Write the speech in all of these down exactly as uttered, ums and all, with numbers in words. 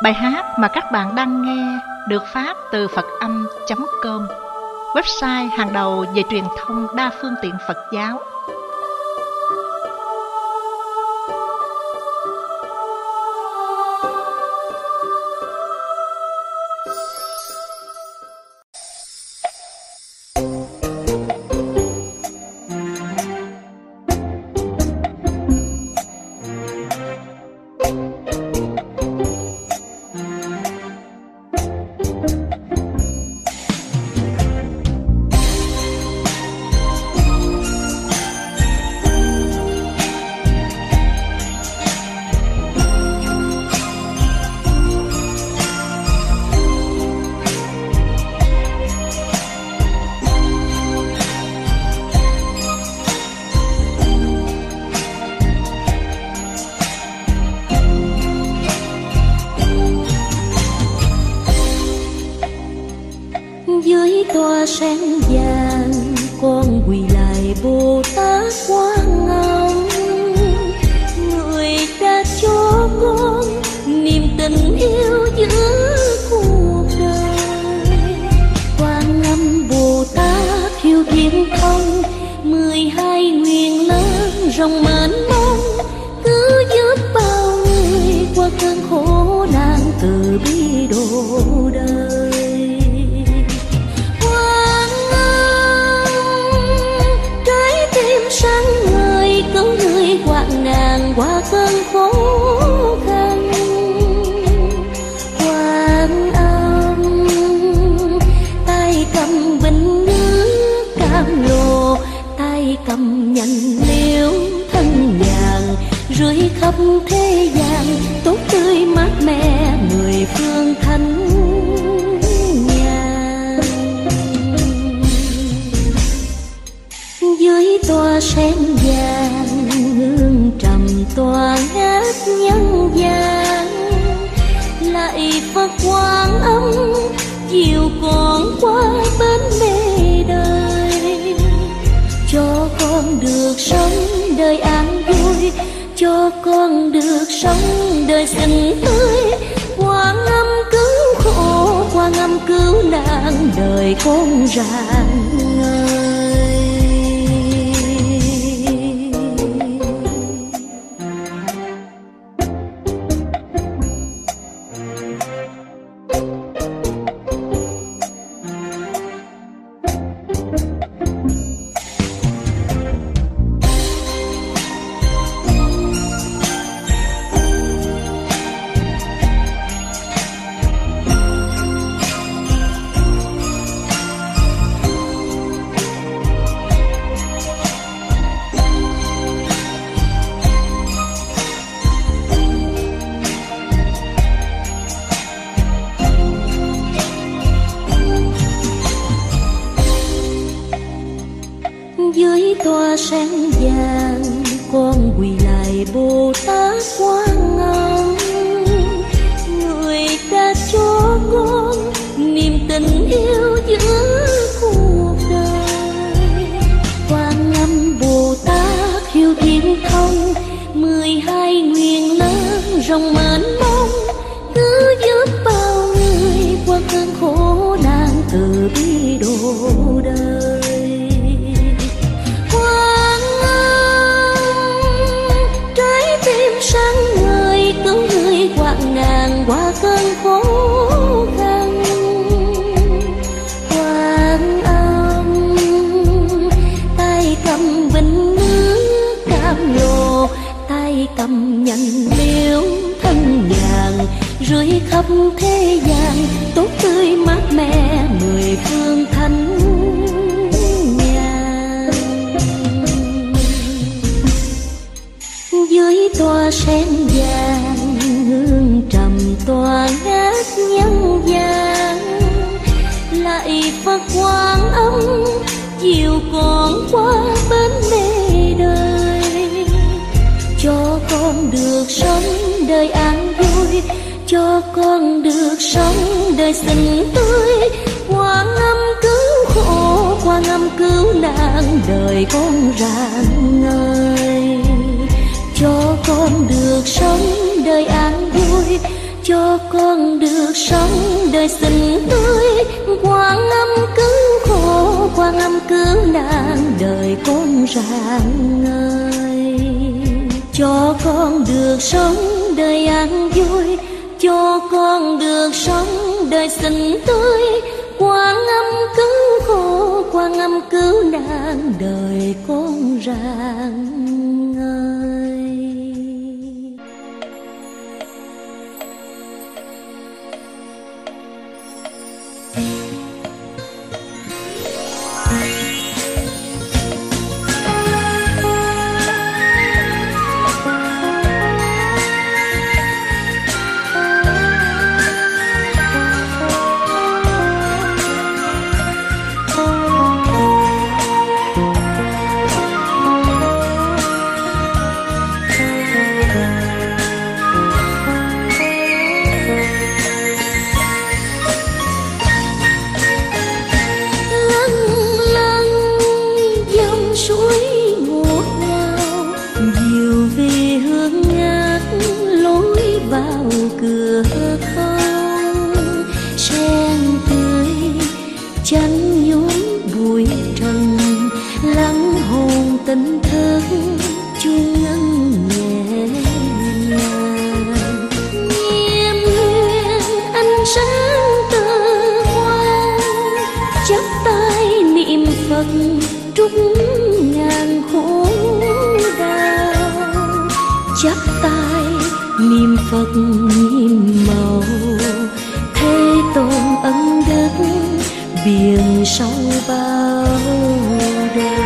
Bài hát mà các bạn đang nghe được phát từ phật âm chấm com, website hàng đầu về truyền thông đa phương tiện Phật giáo. Dưới tòa sen vàng con quỳ lại Bồ Tát Quan Âm, người đã cho con niềm tình yêu giữa cuộc đời. Quan Âm Bồ Tát hiếu thiên thông, mười hai nguyện lớn rộng mênh mông, cứ giúp bao người qua cơn khổ nạn, từ bi độ đời. Hoạn nạn qua cơn khó khăn, Quan Âm tay cầm bình nước cam lồ, tay cầm nhành liễu thân vàng, rưới khắp thế gian tốt tươi mát mẻ mười phương thánh nhàn. Dưới tòa sen vàng hương trầm tỏa ngát nhân gian, lại Phật Quan Âm dìu con qua bên bề đời, cho con được sống đời an vui, cho con được sống đời xinh tươi. Quan Âm cứu khổ, Quan Âm cứu nạn, đời con rạng ngời. Dưới tòa sen vàng con quỳ lại Bồ Tát Quan Âm, người đã cho con niềm tình yêu giữa cuộc đời. Quan Âm Bồ Tát hiếu thiên thông, mười hai nguyện lớn rộng mênh mông, cứ giúp bao người qua cơn khổ nạn, từ bi độ đời. Hoạn nạn qua cơn khó khăn, Quan Âm tay cầm bình nước cam lồ, tay cầm nhành liễu thân vàng, rưới khắp thế gian tốt tươi mát mẻ mười phương thánh nhàn. Dưới tòa sen vàng hương trầm tỏa ngát nhân gian, lại Phật Quan Âm dìu con qua bên bề đời, cho con được sống đời an vui, cho con được sống đời xinh tươi. Quan Âm cứu khổ, Quan Âm cứu nạn, đời con rạng ngời, cho con được sống đời an vui, cho con được sống đời xinh tươi. Quan Âm cứu khổ, Quan Âm cứu nạn, đời con rạng ngời. Cho con được sống đời an vui, cho con được sống đời xinh tươi. Quan Âm cứu khổ, Quan Âm cứu nạn, đời con rạng ngời. Tình thương chung ngân nhẹ nhàng, nghiêm nguyên ánh sáng từ quan. Chắp tay niệm Phật trút ngàn khổ đau, chắp tay niệm Phật nhiệm màu. Thế tôn ân đức biển sâu bao đời.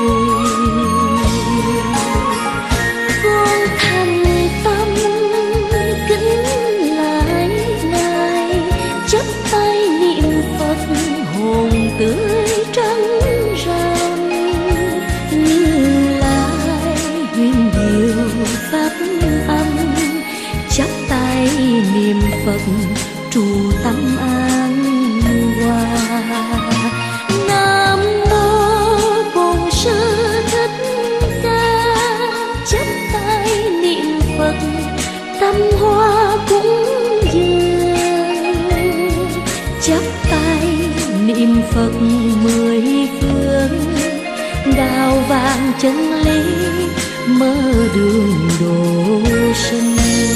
Tươi trắng rằm Như Lai huyền diệu pháp âm, chắp tay niệm Phật trụ tâm an hòa. Nam mô Bổn Sư Thích Ca, chắp tay niệm Phật tâm hoa cúng dường, chắp tay niệm Phật mười phương. Đạo vàng chân lý mở đường độ sinh.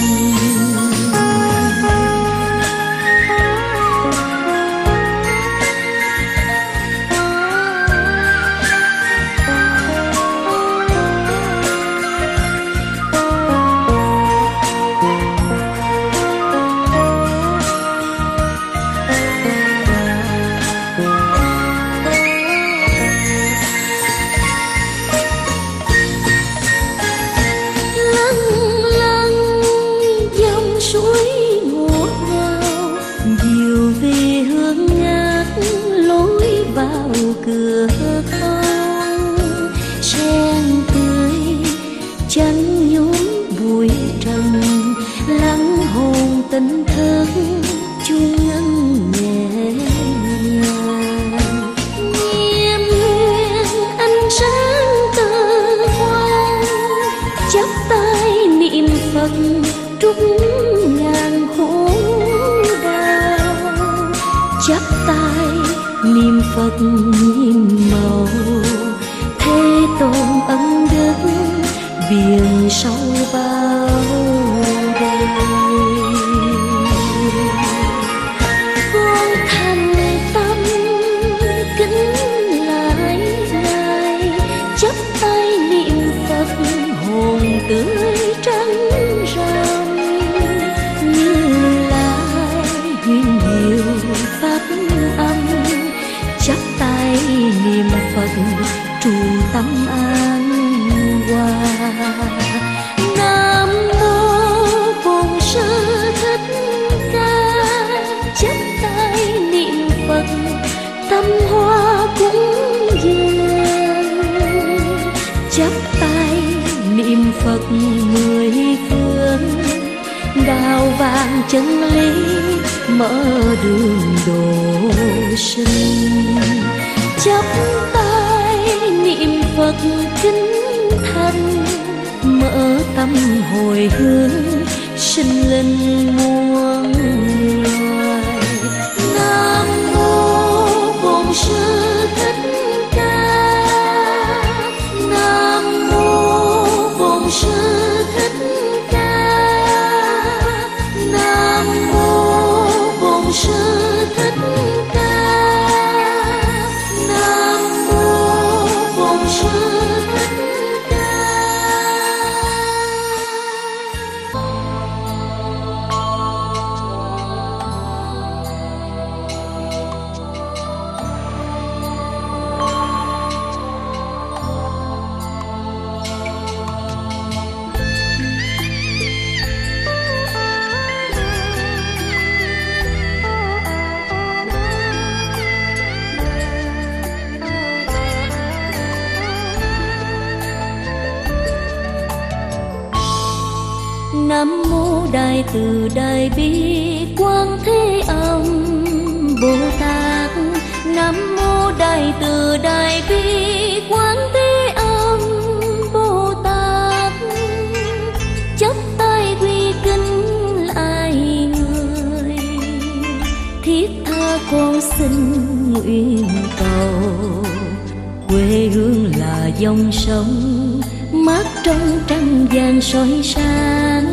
Cửa con sen tươi chăn nhúm bụi trần, lắng hồn tình thức chuông ngân nhẹ nhàng. Nghiêm nguyên ánh sáng từ quan, chắp tay niệm Phật trút ngàn khổ đau, chắp tay niệm Phật nhiệm màu. Thế tôn ân đức biển sâu bao đời. Con thành tâm kính lại Ngài, chắp tay niệm Phật hồn tươi trắng rằm. Như Lai huyền diệu pháp âm, chắp tay niệm Phật trụ tâm an hòa. Nam mô Bổn Sư Thích Ca, chắp tay niệm Phật tâm hoa cúng dường, chắp tay niệm Phật mười phương. Đạo vàng chân lý mở đường độ sinh. Chắp tay niệm Phật kính thành, mở tâm hồi hướng sinh linh muôn Nam mô Đại Từ Đại Bi Quán Thế Âm Bồ Tát. Nam mô Đại Từ Đại Bi Quán Thế Âm Bồ Tát. Chắp tay quy kính lại người, thiết tha con xin nguyện cầu. Quê hương là dòng sông mát trong trăng vàng soi sáng.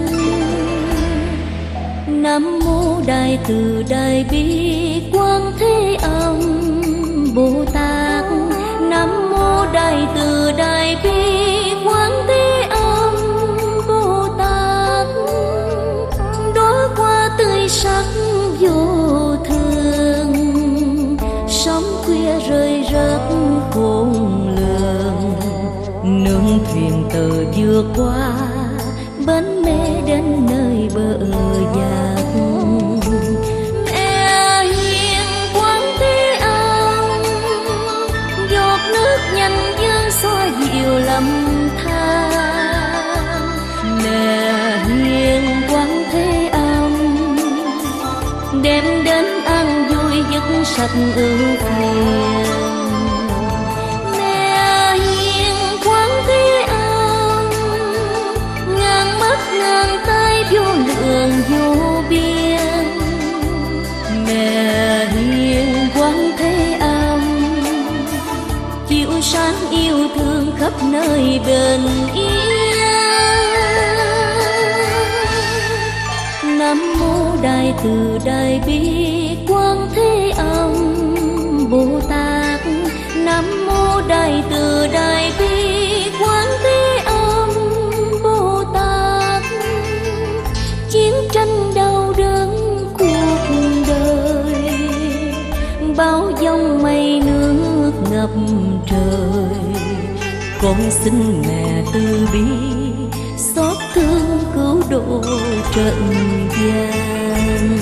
Nam mô Đại Từ Đại Bi Quán Thế Âm Bồ Tát. Nam mô Đại Từ Đại Bi Quán Thế Âm Bồ Tát. Đóa hoa tươi sắc vô thường, sóng khuya rơi rớt khôn lường. Nương thuyền từ vượt qua bến mê đến nơi bờ giác. Mẹ hiền Quán Thế Âm, giọt nước nhanh dâng xoa dịu lầm than. Mẹ hiền Quán Thế Âm, đem đến an vui dứt sạch ưu phiền. Vô lượng vô biên. Mẹ hiền Quán Thế Âm, chiếu sáng yêu thương khắp nơi bình yên. Nam mô Đại Từ Đại Bi Quán Thế Âm Bồ Tát. Nam mô Đại Từ Đại Bi Quán Thế Âm Bồ Tát. Chiến tranh đau đớn cuộc đời, bao dòng mây nước ngập trời. Con xin mẹ từ bi xót thương cứu độ trần gian.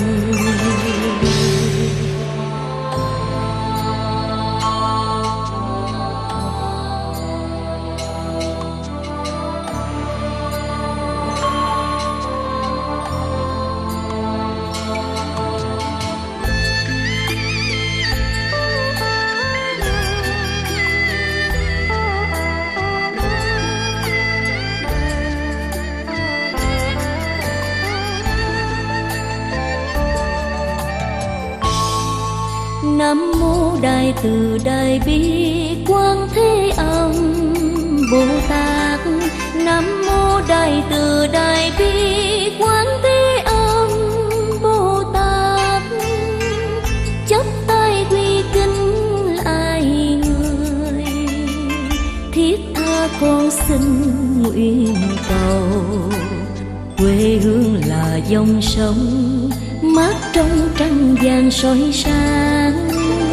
Nam mô Đại Từ Đại Bi Quán Thế Âm Bồ Tát. Nam mô Đại Từ Đại Bi Quán Thế Âm Bồ Tát. Chắp tay quy kính lại người, thiết tha con xin nguyện cầu. Quê hương là dòng sông mát trong trăng vàng soi sáng.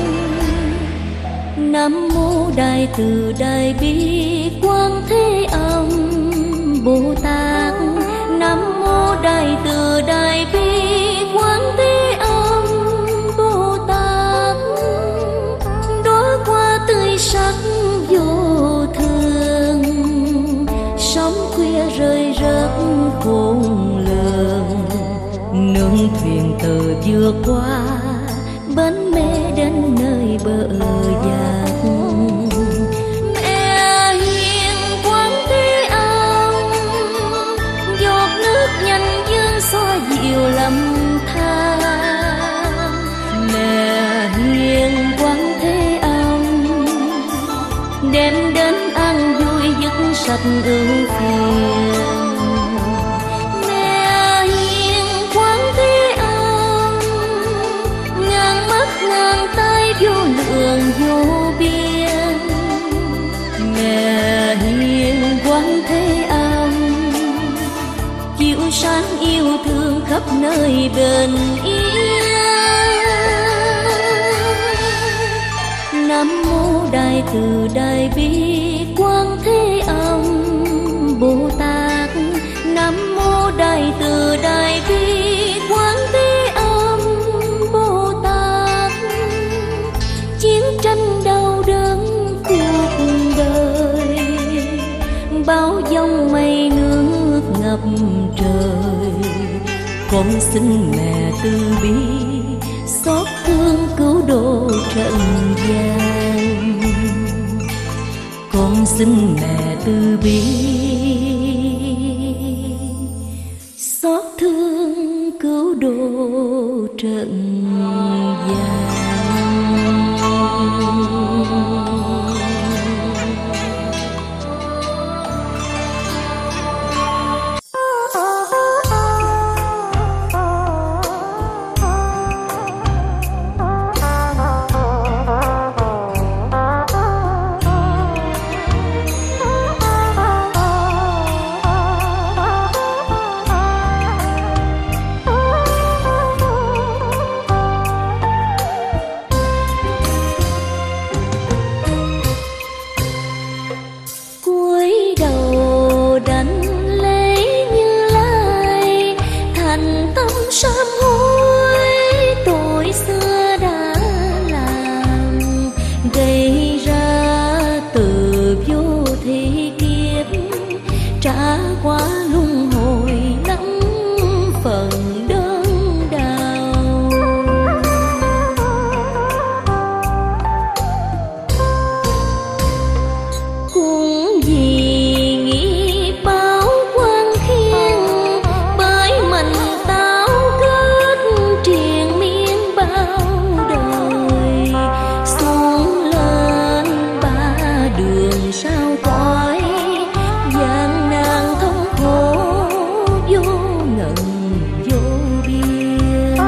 Nam mô Đại Từ Đại Bi Quán Thế Âm Bồ Tát. Nam mô Đại Từ Đại Bi Quán Thế Âm Bồ Tát. Đóa hoa tươi sắc vô thường, sóng khuya rơi rớt khôn lường. Nương thuyền từ vượt qua bến mê đến nơi bờ giác. Mẹ hiền Quán Thế Âm, giọt nước nhanh dâng xoa dịu lầm than. Mẹ hiền Quán Thế Âm, đem đến an vui dứt sạch ưu phiền. Vô lượng vô biên. Mẹ hiền Quán Thế Âm, chiếu sáng yêu thương khắp nơi bình yên. Nam mô Đại Từ Đại Bi Quán Thế Âm Bồ Tát. Nam mô Đại Từ Đại Bi Quán Thế Âm Bồ Tát. Chiến tranh đau đớn cuộc đời, bao dòng mây nước ngập trời. Con xin mẹ từ bi xót thương cứu độ trần gian. Con xin mẹ từ bi xót thương cứu độ trần gian. Sám hối tội xưa đã làm, gây ra từ vô thị kiếp, trả qua luân hồi lắm phần đớn đau. Cũng vì nghĩ báo quan khiên, bởi mình sao cõi gian nan thống khổ vô ngần vô biên.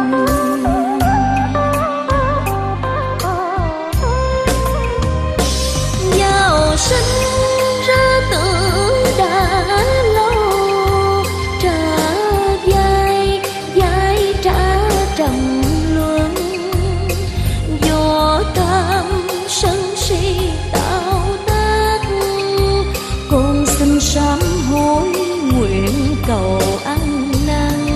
Giàu sinh ra tự đã lâu, trả vai vai trả trầm luân, do tam sân si sám hối nguyện cầu ăn năn.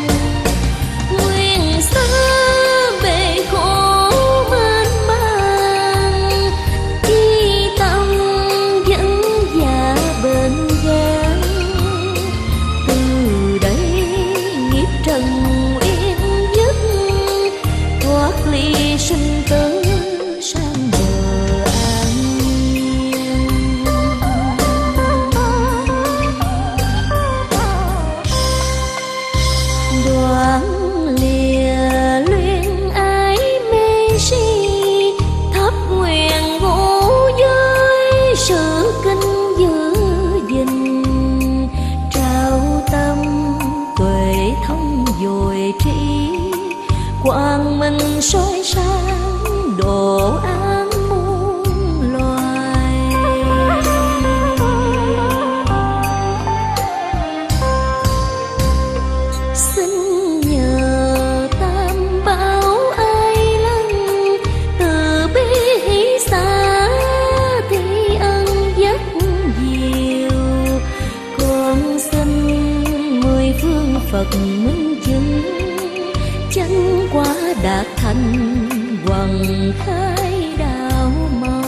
Nguyện xa bể khổ mênh mang, chi tâm vẫn dạ bên gian. Từ đây nghiệp trần yên dứt, thoát ly sinh tử sang bờ an nhiên. Đoạn lìa luyện ái mê si, thắp nguyện ngũ giới sự kinh giữ gìn. Trao tâm tuệ thông dồi trí, quang minh soi sáng độ an muôn loài. Xin nhờ tam bảo ai lăng, từ bi hỷ xả thi ân rất nhiều. Con xin mười phương Phật minh chứng, chánh quả đạt thành hoằng khai đạo màu.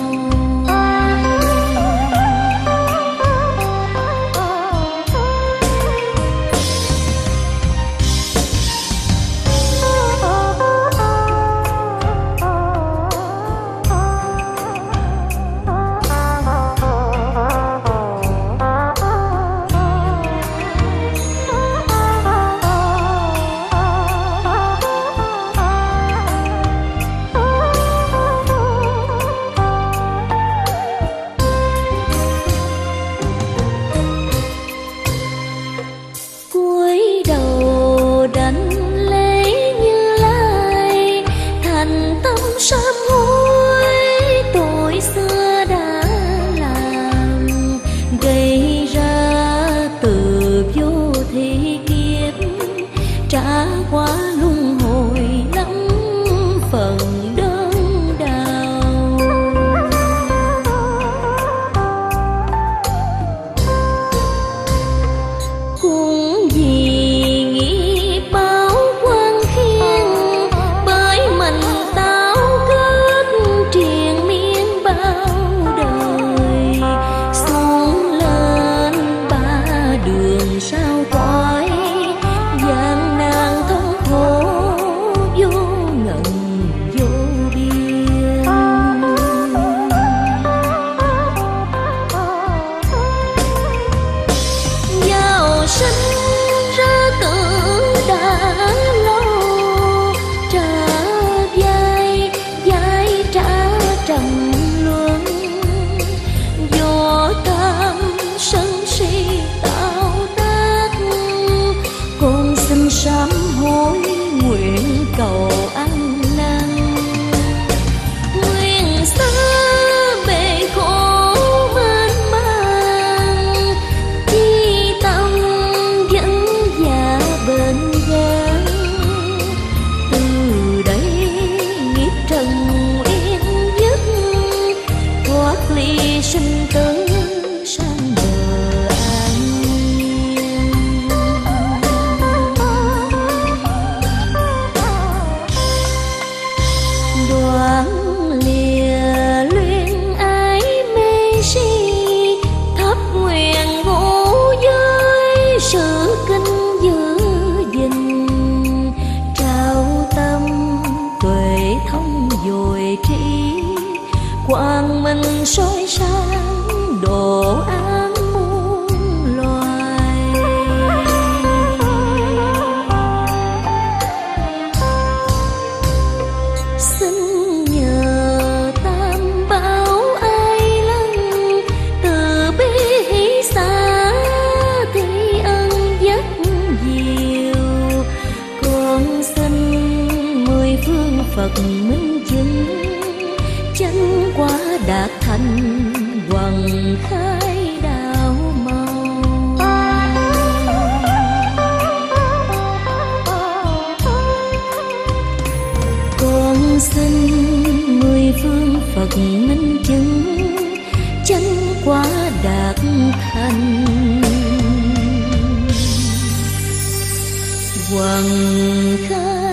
Sám hối tội xưa đã làm, gây ra từ vô thị kiếp, trả qua luân hồi lắm phần đớn đau. Cũng vì nghĩ báo quan khiên, bởi mình triền miên bao đời, xuống lên ba đường sao có Phật minh chứng, chánh quả đạt thành hoằng khai đạo màu. Con xin mười phương Phật minh chứng, chánh quả đạt thành hoằng khai